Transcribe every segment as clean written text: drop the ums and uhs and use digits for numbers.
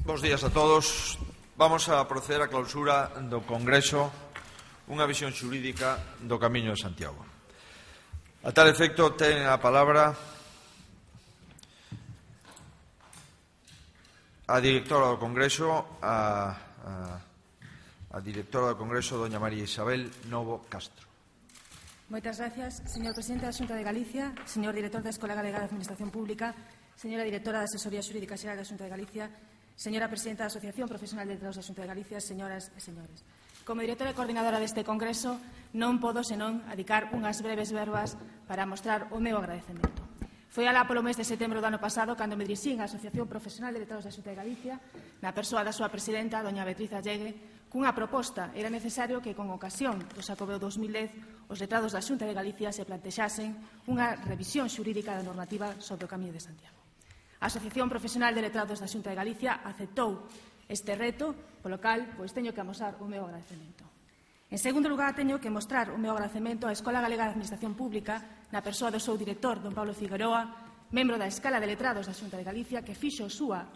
Bos días a todos. Vamos a proceder á clausura do Congreso, unha visión xurídica do Camiño de Santiago. A tal efecto, ten a palabra a directora do Congreso, a directora do Congreso, doña María Isabel Novo Castro. Moitas gracias, señor presidente da Xunta de Galicia, señor director da Escola Galega de Administración Pública, señora directora da Asesoría Xurídica Xeral da Xunta de Galicia, señora presidenta da Asociación Profesional de Letrados da Xunta de Galicia, señoras e señores. Como directora e coordinadora deste Congreso, non podo senón adicar unhas breves verbas para mostrar o meu agradecemento. Foi alá polo mes de setembro do ano pasado cando me dirixín á Asociación Profesional de Letrados da Xunta de Galicia, na persoa da súa presidenta, doña Beatriz Allegue, cunha proposta. Era necesario que, con ocasión do Xacobeo 2010, os letrados da Xunta de Galicia se plantexasen unha revisión xurídica da normativa sobre o Camiño de Santiago. A Asociación Profesional de Letrados da Xunta de Galicia aceptou este reto, polo cal teño que amosar o meu agradecemento. En segundo lugar, teño que mostrar o meu agradecemento á Escola Galega de Administración Pública, na persoa do seu director, don Pablo Figueroa, membro da Escala de Letrados da Xunta de Galicia, que fixo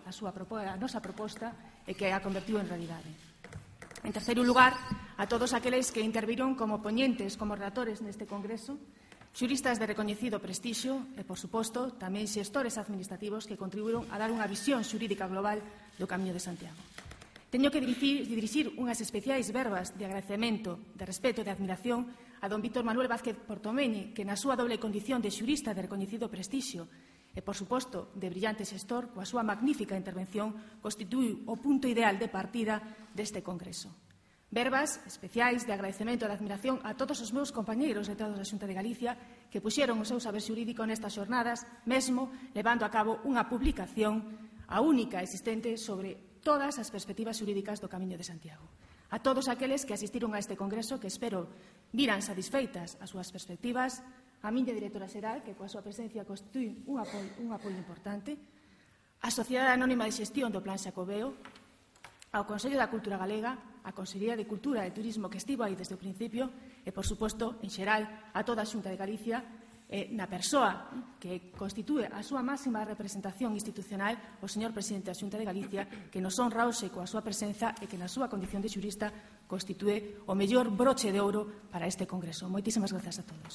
a nosa proposta e que a convertiu en realidade. En terceiro lugar, a todos aqueles que interviron como poñentes, como relatores neste Congreso, xuristas de recoñecido prestixio e, por suposto, tamén xestores administrativos que contribuíron a dar unha visión xurídica global do Camiño de Santiago. Teño que dirixir unhas especiais verbas de agradecemento, de respeto e de admiración a don Víctor Manuel Vázquez Portomeñi, que na súa doble condición de xurista de recoñecido prestixio e, por suposto, de brillante xestor, coa súa magnífica intervención, constituíu o punto ideal de partida deste Congreso. Verbas especiais de agradecemento e de admiración a todos os meus compañeiros letrados da Xunta de Galicia que puxeron o seu saber xurídico nestas xornadas, mesmo levando a cabo unha publicación, a única existente sobre todas as perspectivas xurídicas do Camiño de Santiago. A todos aqueles que asistiron a este Congreso, que espero viran satisfeitas as súas perspectivas, a miña directora xeral, que coa súa presencia constituí un apoio importante, a Sociedade Anónima de Xestión do Plan Xacobeo, ao Consello da Cultura Galega, a Consellería de Cultura e Turismo que estivo aí desde o principio e, por suposto, en xeral, a toda a Xunta de Galicia, na persoa que constitúe a súa máxima representación institucional, o señor presidente da Xunta de Galicia, que nos honra hoxe coa súa presenza e que na súa condición de xurista constitúe o mellor broche de ouro para este Congreso. Moitísimas grazas a todos.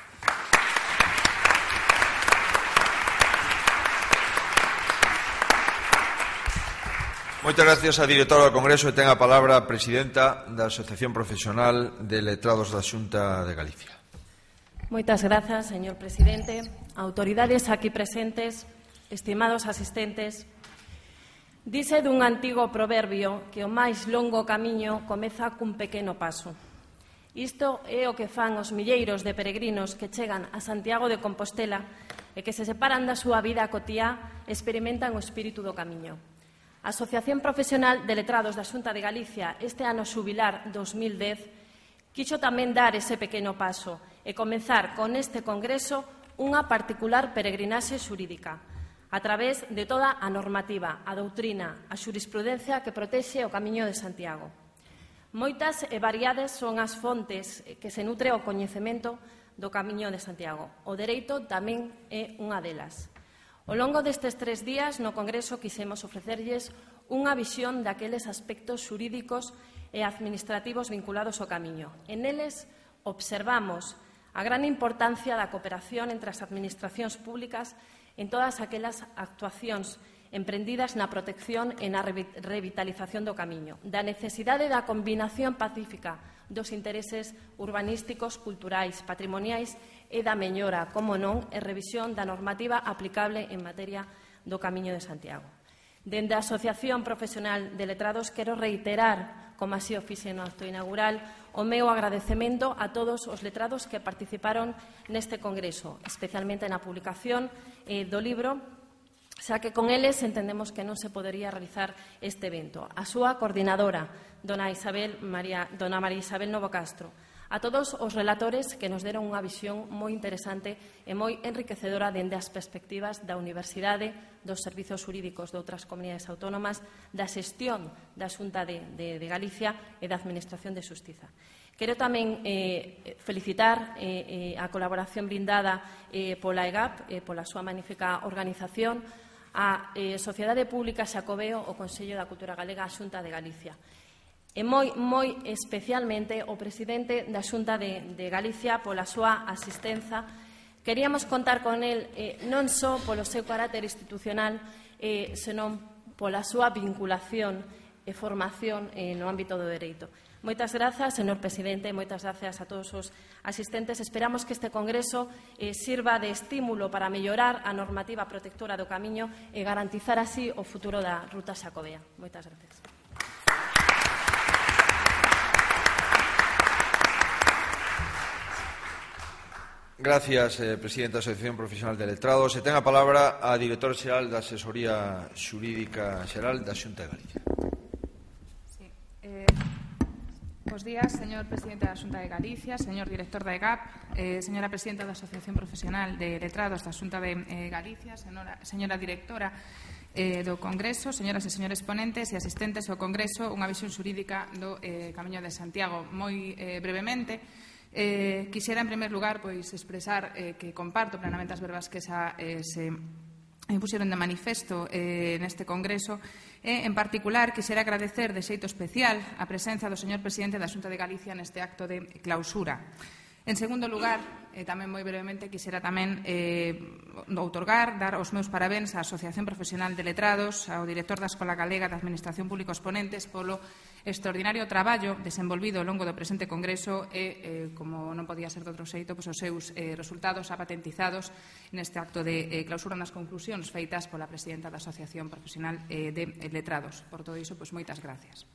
Moitas gracias á directora do Congreso e ten a palabra a presidenta da Asociación Profesional de Letrados da Xunta de Galicia. Moitas grazas, señor presidente, autoridades aquí presentes, estimados asistentes. Dice dun antigo proverbio que o máis longo camiño comeza cun pequeno paso. Isto é o que fan os milleiros de peregrinos que chegan a Santiago de Compostela e que se separan da súa vida cotiá e experimentan o espírito do camiño. A Asociación Profesional de Letrados da Xunta de Galicia, este ano xubilar 2010, quixo tamén dar ese pequeno paso e comezar con este Congreso unha particular peregrinaxe xurídica a través de toda a normativa, a doutrina, a xurisprudencia que protexe o Camiño de Santiago. Moitas e variadas son as fontes que se nutre o coñecemento do Camiño de Santiago. O dereito tamén é unha delas. Ao longo destes 3 días no Congreso quixemos ofrecerlles unha visión daqueles aspectos xurídicos e administrativos vinculados ao Camiño. En eles observamos a gran importancia da cooperación entre as administracións públicas en todas aquelas actuacións emprendidas na protección e na revitalización do Camiño, da necesidade da combinación pacífica dos intereses urbanísticos, culturais, patrimoniais e da mellora, como non, e revisión da normativa aplicable en materia do Camiño de Santiago. Dende a Asociación Profesional de Letrados quero reiterar, como así o fixe no acto inaugural, o meu agradecemento a todos os letrados que participaron neste Congreso, especialmente na publicación do libro, xa que con eles entendemos que non se podería realizar este evento. A súa coordinadora, dona María Isabel Novo Castro, a todos os relatores que nos deron unha visión moi interesante e moi enriquecedora dende as perspectivas da Universidade, dos servizos xurídicos de outras comunidades autónomas, da xestión da Xunta de Galicia e da Administración de Xustiza. Quero tamén felicitar a colaboración brindada pola EGAP, pola súa magnífica organización, a Sociedade Pública Xacobeo, o Consello da Cultura Galega, a Xunta de Galicia. E moi especialmente o presidente da Xunta de Galicia pola súa asistenza. Queríamos contar con el non só polo seu carácter institucional, senón pola súa vinculación e formación no ámbito do dereito. Moitas grazas, señor presidente, moitas grazas a todos os asistentes. Esperamos que este congreso sirva de estímulo para mellorar a normativa protectora do camiño e garantizar así o futuro da ruta xacobea. Moitas gracias. Gracias, presidenta da Asociación Profesional de Letrados. E ten a palabra a directora xeral da Asesoría Xurídica Xeral da Xunta de Galicia. Bos días, señor presidente da Xunta de Galicia, señor director da EGAP, señora presidenta da Asociación Profesional de Letrados da Xunta de Galicia, señora directora do Congreso, señoras e señores ponentes e asistentes ao Congreso, unha visión xurídica do Camiño de Santiago. Moi brevemente, quixera, en primer lugar, expresar que comparto plenamente as verbas que se puxeron de manifesto neste Congreso e, en particular, quixera agradecer de xeito especial a presenza do señor presidente da Xunta de Galicia neste acto de clausura. En segundo lugar, tamén moi brevemente, quixera tamén dar os meus parabéns á Asociación Profesional de Letrados, ao director da Escola Galega de Administración Pública os ponentes polo extraordinario traballo desenvolvido ao longo do presente Congreso e, como non podía ser de outro xeito, os seus resultados apatentizados neste acto de clausura nas conclusións feitas pola presidenta da Asociación Profesional de Letrados. Por todo iso, moitas gracias.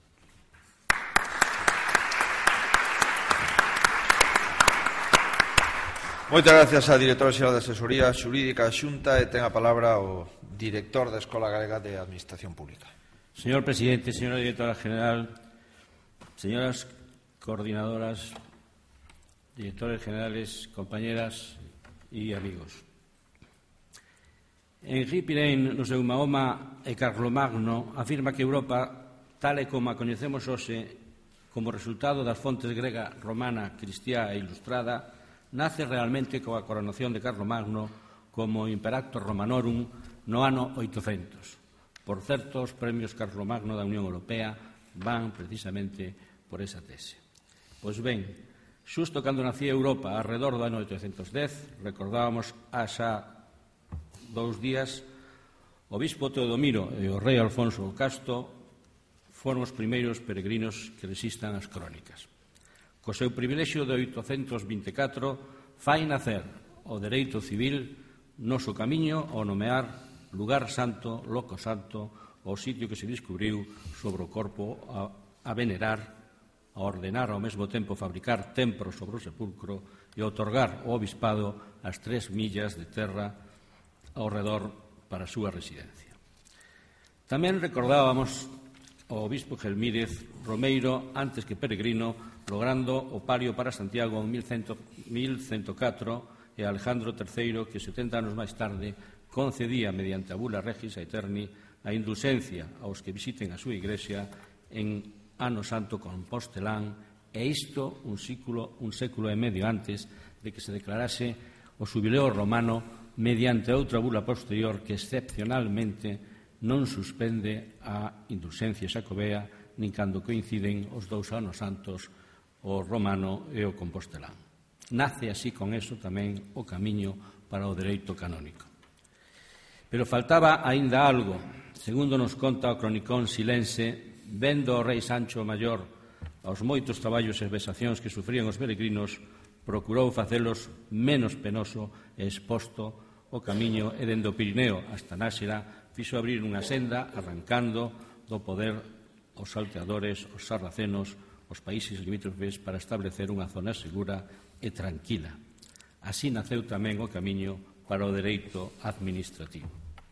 Moitas gracias á directora xeral da Asesoría Xurídica da Xunta e ten a palabra o director da Escola Galega de Administración Pública. Señor presidente, señora directora general, señoras coordinadoras, directores generales, compañeras e amigos. Henri Pirenne, no seu Mahoma e Carlomagno, afirma que Europa, tal e como a coñecemos hoxe, como resultado das fontes grega, romana, cristiá e ilustrada, nace realmente coa coronación de Carlomagno como Imperactor Romanorum no ano 800. Por certo, os premios Carlomagno da Unión Europea van precisamente por esa tese. Pois ben, xusto cando nacía Europa, arredor do ano 810, recordábamos a xa 2 días, o bispo Teodomiro e o rei Alfonso o Casto foron os primeiros peregrinos que resistan as crónicas. Co seu privilexio de 824 fai nacer o dereito civil noso camiño ao nomear lugar santo, loco santo, o sitio que se descubriu sobre o corpo a venerar, a ordenar ao mesmo tempo fabricar templos sobre o sepulcro e outorgar ao obispado as 3 millas de terra ao redor para a súa residencia. Tamén recordábamos o obispo Gelmírez Romeiro antes que peregrino logrando o palio para Santiago en 1104 e Alejandro III que 70 anos máis tarde concedía mediante a bula Regis Aeterni a indulxencia aos que visiten a súa igrexa en ano santo compostelán e isto un século e medio antes de que se declarase o xubileo romano mediante outra bula posterior que excepcionalmente non suspende a indulxencia xacobea nin cando coinciden os 2 anos santos o romano e o compostelán. Nace así con eso tamén o camiño para o dereito canónico. Pero faltaba aínda algo. Segundo nos conta o cronicón silense, vendo o rei Sancho Maior aos moitos traballos e vexacións que sufrían os peregrinos, procurou facelos menos penoso e exposto o camiño e dende o Pirineo hasta Náxera fixo abrir unha senda arrancando do poder os salteadores, os sarracenos, os países limítrofes para establecer unha zona segura e tranquila. Así naceu tamén o camiño para o dereito administrativo.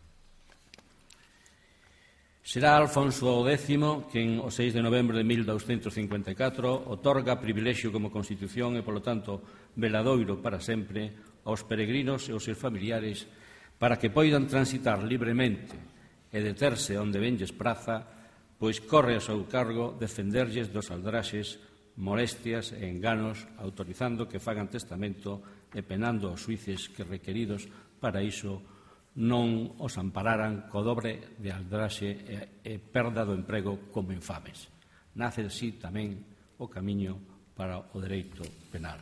Será Alfonso X quen o 6 de novembro de 1254 otorga privilexio como Constitución e, polo tanto, veladoiro para sempre aos peregrinos e aos seus familiares para que poidan transitar libremente e deterse onde venlles praza, pois corre a seu cargo defenderlles dos aldraxes, molestias e enganos, autorizando que fagan testamento e penando os xuíces que requeridos para iso non os ampararan co dobre de aldraxe e perda do emprego como infames. Nace así tamén o camiño para o dereito penal.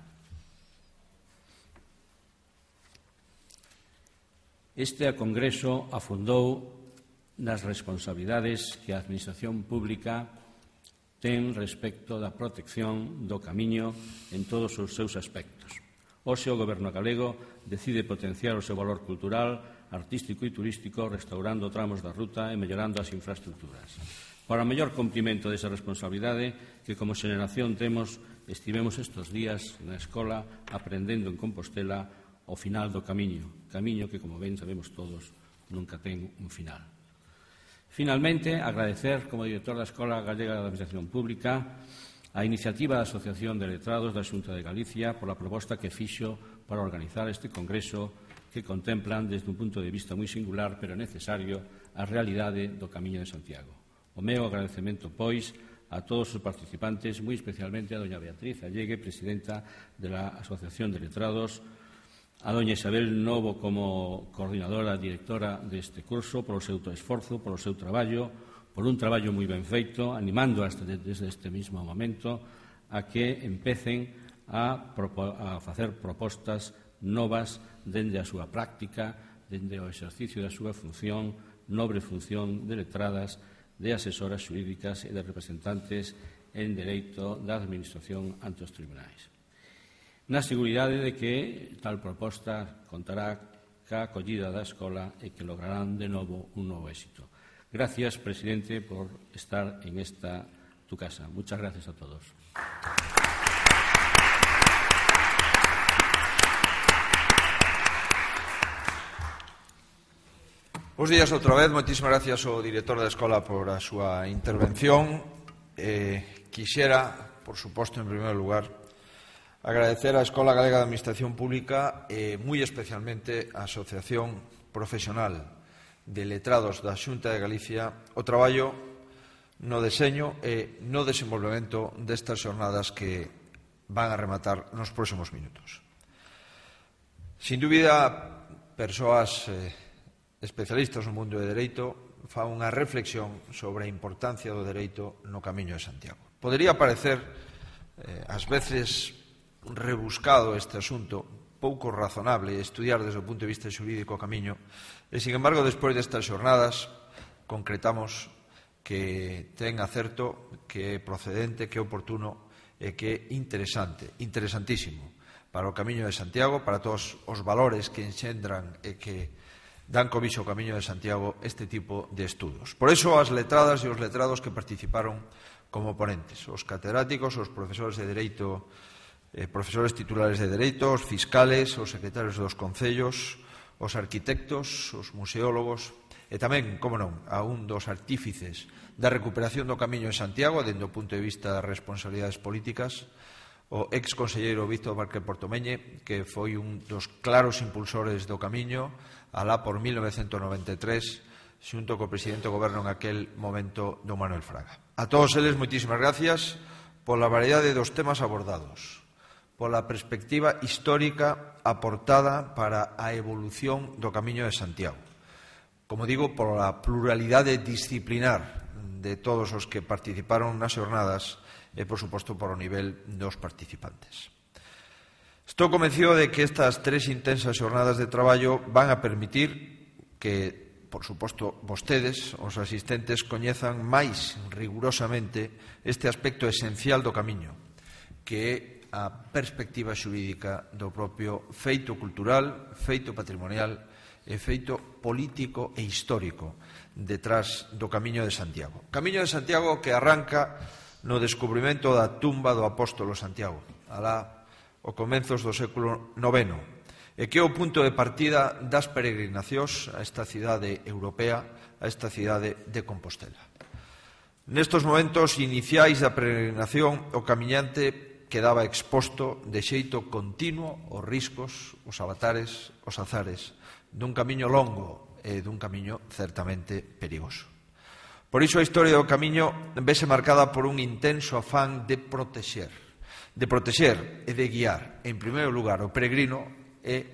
Este Congreso afondou nas responsabilidades que a Administración Pública ten respecto da protección do camiño en todos os seus aspectos. Hoxe o Goberno galego decide potenciar o seu valor cultural, artístico e turístico, restaurando tramos da ruta e mellorando as infraestructuras. Para o mellor cumprimento desa responsabilidade que como xeneración temos, estivemos estes días na escola aprendendo en Compostela o final do camiño, camiño que, como ben sabemos todos, nunca ten un final. Finalmente, agradecer, como director da Escola Galega de Administración Pública, a iniciativa da Asociación de Letrados da Xunta de Galicia por a proposta que fixo para organizar este congreso que contemplan desde un punto de vista moi singular, pero necesario, a realidade do Camiño de Santiago. O meu agradecemento, pois, a todos os participantes, moi especialmente a doña Beatriz Allegue, presidenta da Asociación de Letrados, a doña Isabel Novo como coordinadora, directora deste curso, polo seu esforzo, polo seu traballo, por un traballo moi ben feito, animando desde este mismo momento a que empecen a facer propostas novas dende a súa práctica, dende o exercicio da súa función, nobre función de letradas, de asesoras xurídicas e de representantes en dereito da Administración ante os tribunais. Na seguridade de que tal proposta contará ca acollida da escola e que lograrán de novo un novo éxito. Gracias, presidente, por estar en esta tu casa. Muchas gracias a todos. Bos días outra vez. Moitísimas gracias ao director da escola por a súa intervención. Quixera, por suposto, en primeiro lugar, agradecer á Escola Galega de Administración Pública e moi especialmente á Asociación Profesional de Letrados da Xunta de Galicia o traballo no deseño e no desenvolvemento destas xornadas que van a rematar nos próximos minutos. Sin dúbida, persoas especialistas no mundo de dereito fan unha reflexión sobre a importancia do dereito no Camiño de Santiago. Podería parecer, ás veces, rebuscado este asunto, pouco razonable estudiar desde o punto de vista xurídico o camiño, e, sin embargo, despois destas xornadas, concretamos que ten acerto, que é procedente, que é oportuno e que é interesante, interesantísimo para o Camiño de Santiago, para todos os valores que enxendran e que dan cobixo ao Camiño de Santiago este tipo de estudos. Por iso, as letradas e os letrados que participaron como ponentes, os catedráticos, os profesores de Dereito, profesores titulares de Dereito, os fiscales, os secretarios dos concellos, os arquitectos, os museólogos e tamén, como non, a un dos artífices da recuperación do Camiño de Santiago dende o punto de vista das responsabilidades políticas, o ex-conselleiro Víctor Márquez Portomeñe, que foi un dos claros impulsores do Camiño alá por 1993, xunto co presidente do goberno en aquel momento, don Manuel Fraga. A todos eles, moitísimas gracias pola variedade dos temas abordados, pola perspectiva histórica aportada para a evolución do Camiño de Santiago. Como digo, pola pluralidade disciplinar de todos os que participaron nas xornadas e, por suposto, por o nivel dos participantes. Estou convencido de que estas tres intensas xornadas de traballo van a permitir que, por suposto, vostedes, os asistentes, coñezan máis rigurosamente este aspecto esencial do Camiño, que é a perspectiva xurídica do propio feito cultural, feito patrimonial e feito político e histórico detrás do Camiño de Santiago. Camiño de Santiago que arranca no descubrimento da tumba do apóstolo Santiago, alá o comenzos do século IX, e que é o punto de partida das peregrinacións a esta cidade europea, a esta cidade de Compostela. Nestos momentos iniciais da peregrinación, o camiñante quedaba exposto de xeito continuo aos riscos, os avatares, os azares dun camiño longo e dun camiño certamente perigoso. Por iso a historia do camiño vese marcada por un intenso afán de protexer e de guiar, en primeiro lugar, o peregrino e,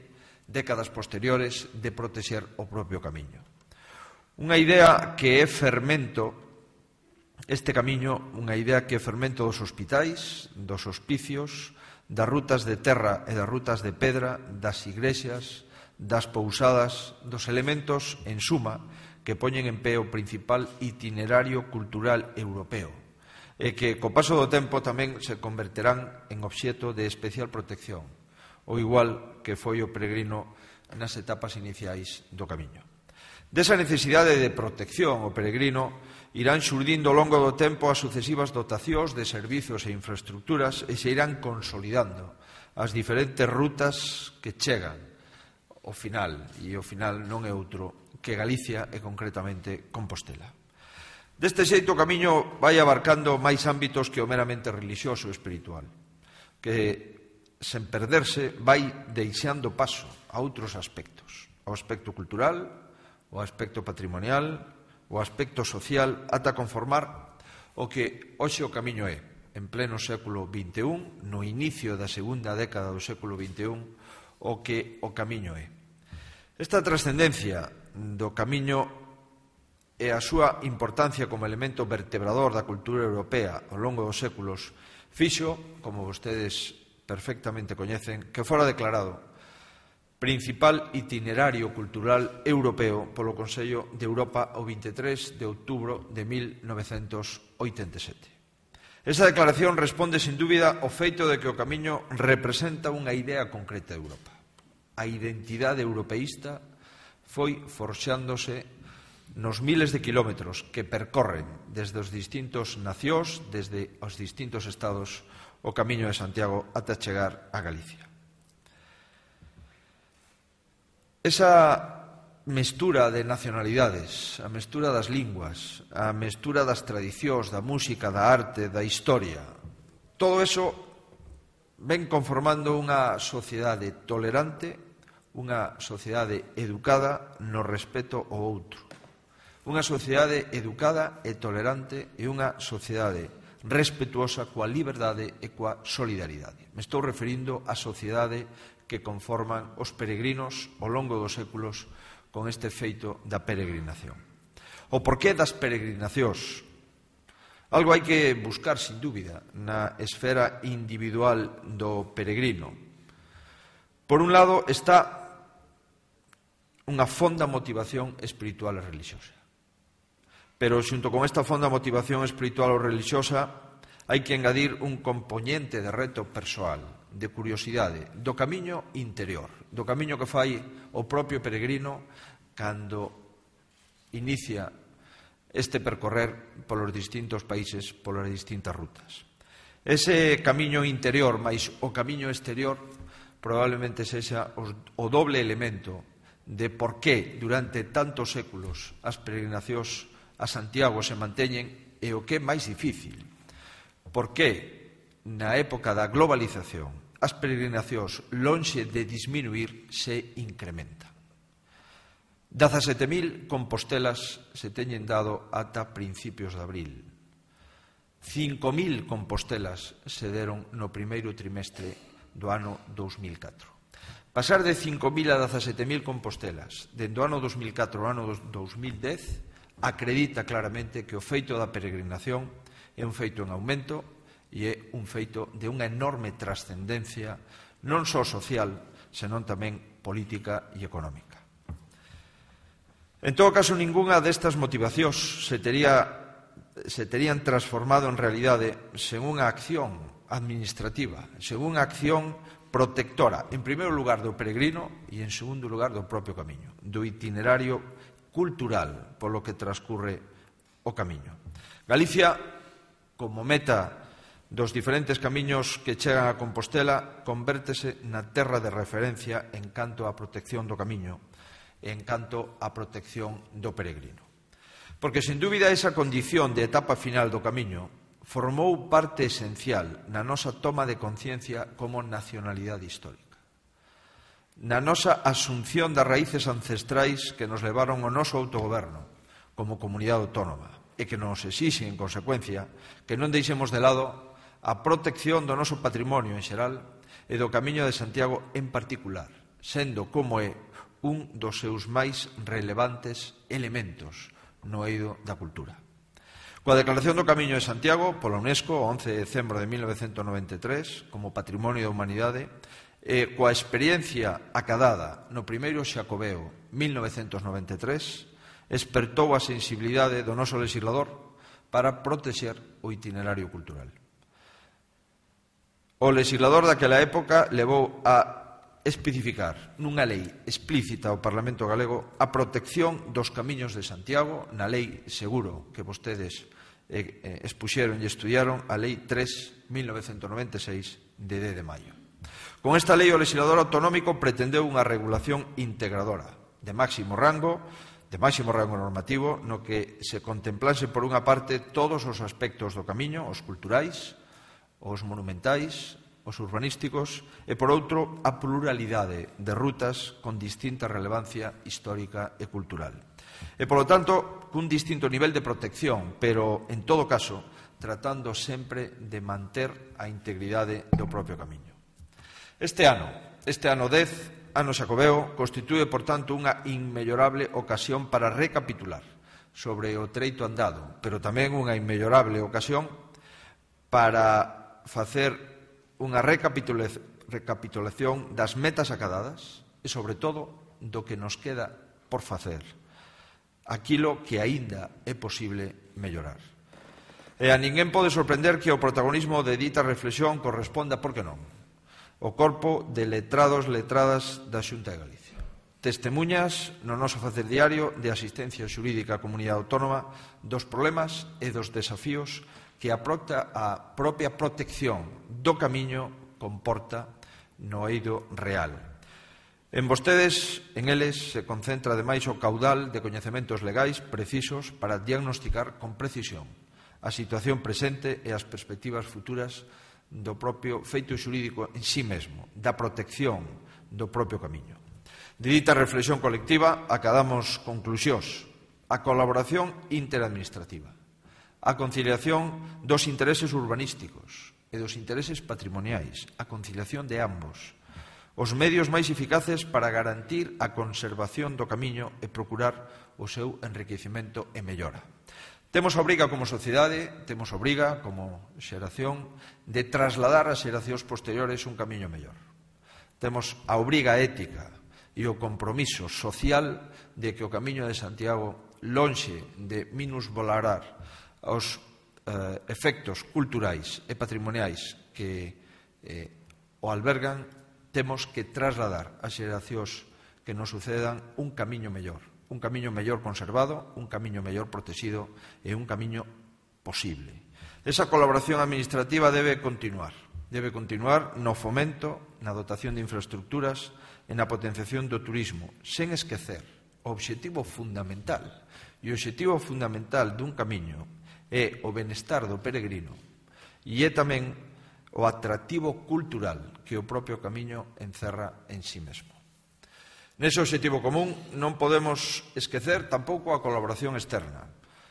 décadas posteriores, de protexer o propio camiño. Unha idea que é fermento, este camiño, unha idea que é fermento dos hospitais, dos hospicios, das rutas de terra e das rutas de pedra, das igrexas, das pousadas, dos elementos, en suma, que poñen en pé o principal itinerario cultural europeo e que, co paso do tempo, tamén se converterán en obxecto de especial protección, ao igual que foi o peregrino nas etapas iniciais do camiño. Desa necesidade de protección, o peregrino irán xurdindo ao longo do tempo as sucesivas dotacións de servizos e infraestructuras e se irán consolidando as diferentes rutas que chegan ao final, e o final non é outro que Galicia e concretamente Compostela. Deste xeito o camiño vai abarcando máis ámbitos que o meramente relixioso e espiritual, que, sen perderse, vai deixando paso a outros aspectos, ao aspecto cultural, ao aspecto patrimonial, ao aspecto social, ata conformar o que hoxe o camiño é, en pleno século XXI, no inicio da segunda década do século XXI, o que o camiño é. Esta trascendencia do camiño e a súa importancia como elemento vertebrador da cultura europea ao longo dos séculos fixo, como vostedes perfectamente coñecen, que fora declarado principal itinerario cultural europeo polo Consello de Europa o 23 de outubro de 1987. Esa declaración responde, sin dúbida, ao feito de que o camiño representa unha idea concreta de Europa. A identidade europeísta foi forxándose nos miles de kilómetros que percorren desde os distintos nacións, desde os distintos estados, o camiño de Santiago ata chegar a Galicia. Esa mestura de nacionalidades, a mestura das linguas, a mestura das tradicións, da música, da arte, da historia, todo eso ven conformando unha sociedade tolerante, unha sociedade educada no respeto ao outro. Unha sociedade educada e tolerante e unha sociedade respetuosa coa liberdade e coa solidaridade. Me estou referindo á sociedade que conforman os peregrinos ao longo dos séculos con este feito da peregrinación. O porqué das peregrinacións? Algo hai que buscar, sin dúbida, na esfera individual do peregrino. Por un lado está unha fonda motivación espiritual e religiosa. Pero, xunto con esta fonda motivación espiritual ou religiosa, hai que engadir un compoñente de reto persoal, de curiosidade, do camiño interior, do camiño que fai o propio peregrino cando inicia este percorrer polos distintos países, polas distintas rutas. Ese camiño interior máis o camiño exterior probablemente sexa o doble elemento de por que durante tantos séculos as peregrinacións a Santiago se manteñen e o que é máis difícil. Por que na época da globalización as peregrinacións, lonxe de disminuir, se incrementan. 17.000 compostelas se teñen dado ata principios de abril. 5.000 compostelas se deron no primeiro trimestre do ano 2004. Pasar de 5.000 a 17.000 compostelas dende o ano 2004 ao ano 2010 acredita claramente que o feito da peregrinación é un feito en aumento e é un feito de unha enorme trascendencia non só social, senón tamén política e económica. En todo caso, ningunha destas motivacións se terían transformado en realidade sen unha acción administrativa, sen unha acción protectora, en primeiro lugar do peregrino e en segundo lugar do propio camiño, do itinerario cultural polo que transcurre o camiño. Galicia, como meta dos diferentes camiños que chegan a Compostela, convértese na terra de referencia en canto á protección do camiño e en canto á protección do peregrino. Porque, sen dúbida, esa condición de etapa final do camiño formou parte esencial na nosa toma de conciencia como nacionalidade histórica, na nosa asunción das raíces ancestrais que nos levaron ao noso autogoberno como comunidade autónoma e que nos exixen, en consecuencia, que non deixemos de lado a protección do noso patrimonio en xeral e do Camiño de Santiago en particular, sendo como é un dos seus máis relevantes elementos no eido da cultura. Coa Declaración do Camiño de Santiago pola UNESCO, o 11 de decembro de 1993, como Patrimonio da Humanidade, e coa experiencia acadada no primeiro Xacobeo 1993, espertou a sensibilidade do noso legislador para protexer o itinerario cultural. O legislador daquela época levou a especificar nunha lei explícita ao Parlamento galego a protección dos camiños de Santiago na lei, seguro que vostedes expuxeron e estudiaron, a lei 3/1996 de 10 de maio. Con esta lei o legislador autonómico pretendeu unha regulación integradora de máximo rango normativo, no que se contemplase por unha parte todos os aspectos do camiño, os culturais, os monumentais, os urbanísticos, e por outro a pluralidade de rutas con distinta relevancia histórica e cultural. E, polo tanto, cun distinto nivel de protección, pero, en todo caso, tratando sempre de manter a integridade do propio camiño. Este ano 10, ano Xacobeo, constitúe, por tanto, unha inmellorable ocasión para recapitular sobre o treito andado, pero tamén unha inmellorable ocasión para facer unha recapitulación das metas acadadas e, sobre todo, do que nos queda por facer, aquilo que aínda é posible mellorar. E a ninguén pode sorprender que o protagonismo de dita reflexión corresponda, por que non, o corpo de letrados, letradas da Xunta de Galicia. Testemuñas no noso facer diario de asistencia xurídica á comunidade autónoma dos problemas e dos desafíos que a propia protección do camiño comporta no eido real. En vostedes, en eles, se concentra ademais o caudal de coñecementos legais precisos para diagnosticar con precisión a situación presente e as perspectivas futuras do propio feito xurídico en sí mesmo, da protección do propio camiño. De dita reflexión colectiva, acadamos conclusións: a colaboración interadministrativa, a conciliación dos intereses urbanísticos e dos intereses patrimoniais, a conciliación de ambos, os medios máis eficaces para garantir a conservación do camiño e procurar o seu enriquecemento e mellora. Temos a obriga como sociedade, temos a obriga como xeración de trasladar ás xeracións posteriores un camiño mellor. Temos a obriga ética e o compromiso social de que o Camiño de Santiago, lonxe de minusvalorar os efectos culturais e patrimoniais que o albergan, temos que trasladar ás xeracións que nos sucedan un camiño mellor conservado, un camiño mellor protegido e un camiño posible. Esa colaboración administrativa debe continuar no fomento, na dotación de infraestructuras e na potenciación do turismo, sen esquecer o obxectivo fundamental. E o obxectivo fundamental dun camiño é o benestar do peregrino e é tamén o atractivo cultural que o propio camiño encerra en sí mesmo. Nese obxectivo común non podemos esquecer tampouco a colaboración externa.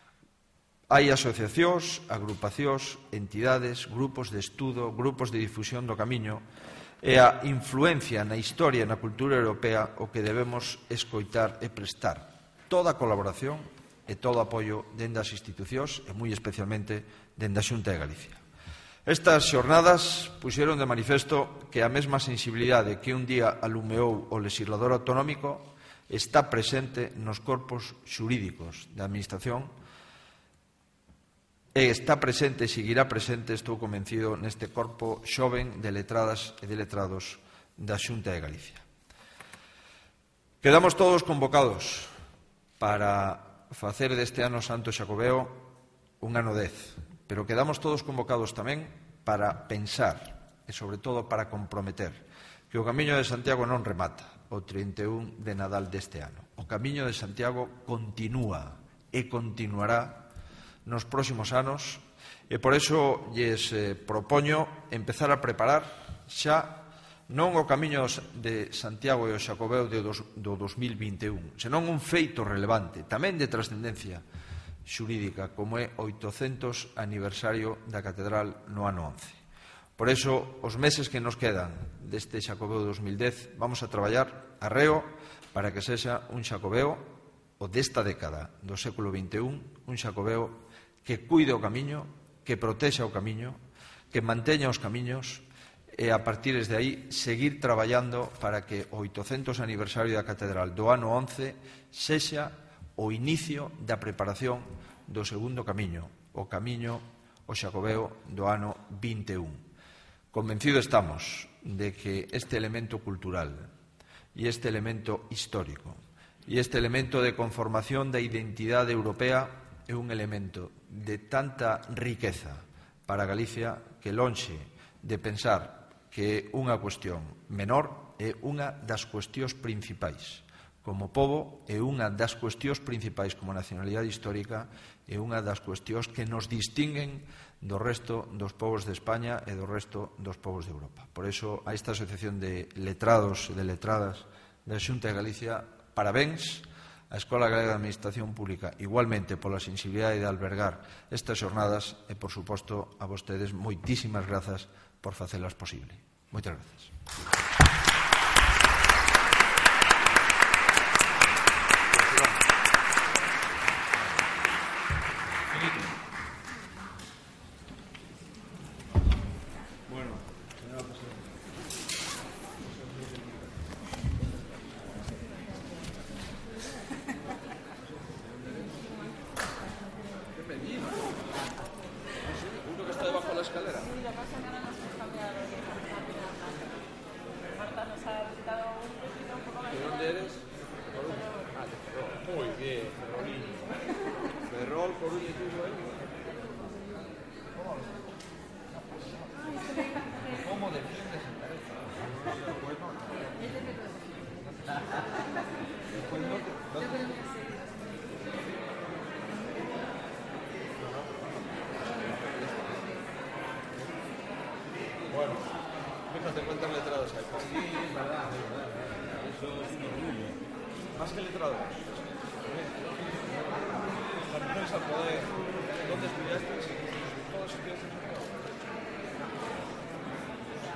Hai asociacións, agrupacións, entidades, grupos de estudo, grupos de difusión do camiño e a influencia na historia e na cultura europea o que debemos escoitar e prestar toda a colaboración e todo o apoio dende as institucións e moi especialmente dende a Xunta de Galicia. Estas xornadas puxeron de manifesto que a mesma sensibilidade que un día alumeou o legislador autonómico está presente nos corpos xurídicos da Administración e está presente e seguirá presente, estou convencido, neste corpo xoven de letradas e de letrados da Xunta de Galicia. Quedamos todos convocados para facer deste ano Santo Xacobeo un ano 10, pero quedamos todos convocados tamén para pensar e, sobre todo, para comprometer que o Camiño de Santiago non remata o 31 de Nadal deste ano. O Camiño de Santiago continúa e continuará nos próximos anos e por iso lles propoño empezar a preparar xa non o Camiño de Santiago e o Xacobeo do 2021, senón un feito relevante, tamén de trascendencia xurídica, como é o 800 aniversario da Catedral no ano 11. Por iso, os meses que nos quedan deste Xacobeo 2010 vamos a traballar arreo para que sexa un Xacobeo o desta década do século XXI, un Xacobeo que cuide o camiño, que protexa o camiño, que manteña os camiños e a partir de aí seguir traballando para que o 800 aniversario da Catedral do ano 11 sexa o inicio da preparación do segundo camiño, o Xacobeo do ano 21. Convencido estamos de que este elemento cultural e este elemento histórico e este elemento de conformación da identidade europea é un elemento de tanta riqueza para Galicia que lonxe de pensar que é unha cuestión menor é unha das cuestións principais. Como pobo é unha das cuestións principais como nacionalidade histórica é unha das cuestións que nos distinguen do resto dos povos de España e do resto dos povos de Europa. Por iso, a esta Asociación de Letrados e de Letradas da Xunta de Galicia, parabéns á Escola Galega de Administración Pública, igualmente pola sensibilidade de albergar estas xornadas e, por suposto, a vostedes moitísimas grazas por facelas posible. Moitas grazas. Bueno, fíjate cuántos letrados hay. Sí, es verdad, es verdad. Eso es un orgullo. Más que letrados. Las mujeres al poder. ¿Dónde estudiaste? ¿Todos estudiaste?